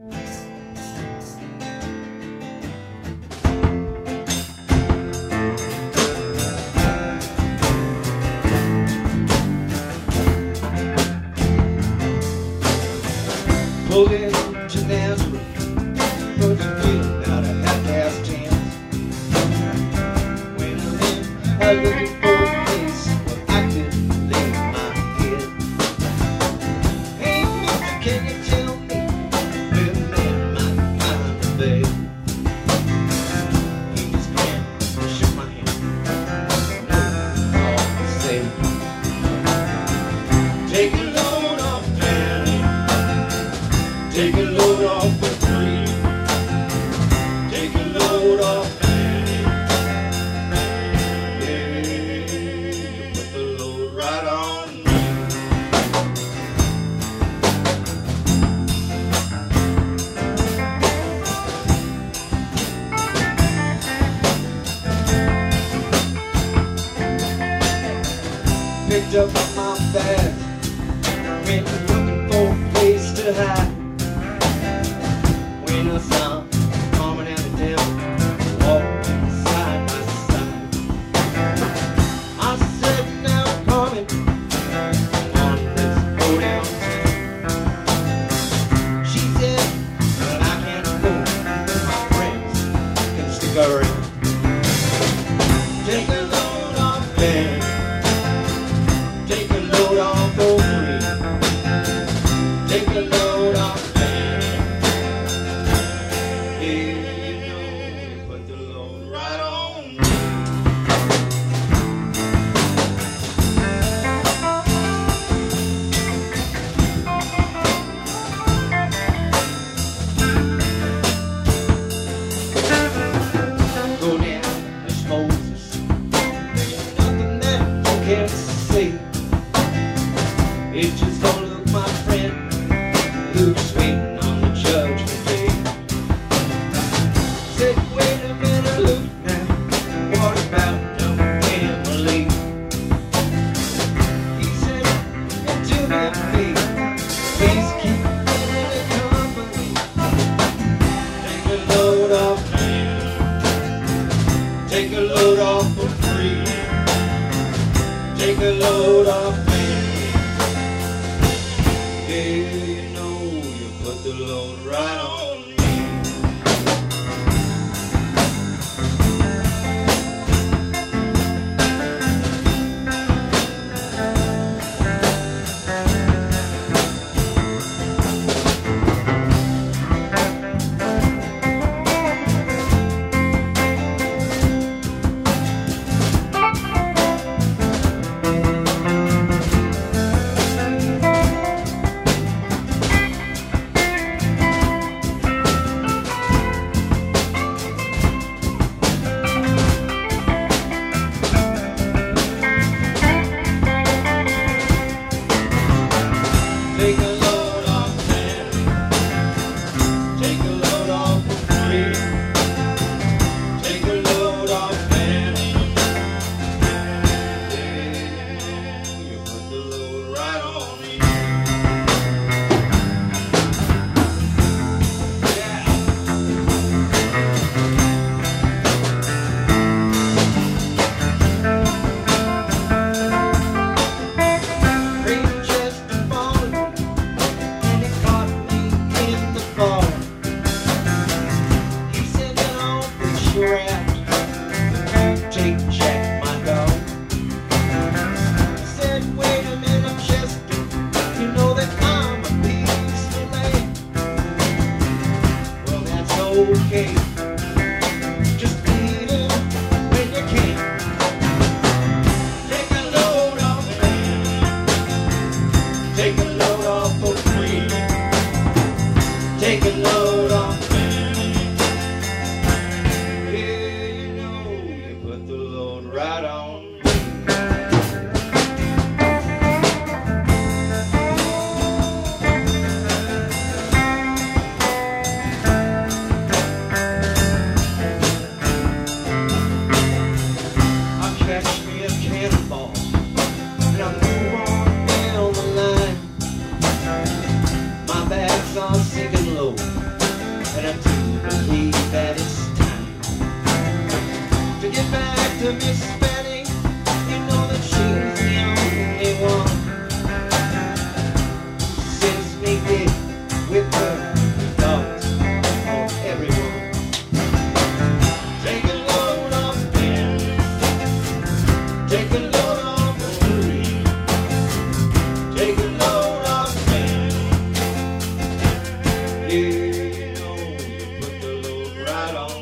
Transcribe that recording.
Pulled into Nazareth, but you feel about a half-ass chance. When I'm in, I'm looking for a place where I could lay my head. Hey, mister, can you tell me where the man might find a bed? He just grinned and shook my hand. No, all to say, take a load off, Danny. Take a load off for free. Take a load off, Danny. Yeah, put the load right on me. Picked up my bag, went looking for a place to hide. When I saw Carmen and Adele walking side by side, I said, now Carmen, come on, let's go downtown. She said, well, I can't go, my friends can stick around. Take a load off, man. Take a load off for free. Take a load off. Put the load right on me. Go down, Miss Moses. There's nothing that you can say. It's just gonna look, my friend, Luke's waiting on the judgment day. Said, wait a minute, Luke, now, what about young Emily? He said, until that day, please keep Emily company. Take a load off, man. Take a load off for free. Take a load off, man. Yeah, you know you put the load right on me. Take a load off, man. Take a load off for free. Take a load off, man. Yeah, you put the load right on me. Yeah. Rain just falling, and it caught me in the fall. He said, get on, fix your act. Take Jack, my dog. I said, wait a minute, Chester. You know that I'm a peaceful man. Well, that's okay. Just leave him when you can. Take a load off, man. Take a load off for free. Take a load off, man. Yeah, you know you put the load right on me. I catch me a cannonball, and I move on down the line. My bags are sinking low. to Miss Fanny, you know that she's the only one who sends me big with her thoughts on everyone. Take a load off Ben, take a load off Marie, take a load off Ben. Yeah, you know you put the load right on.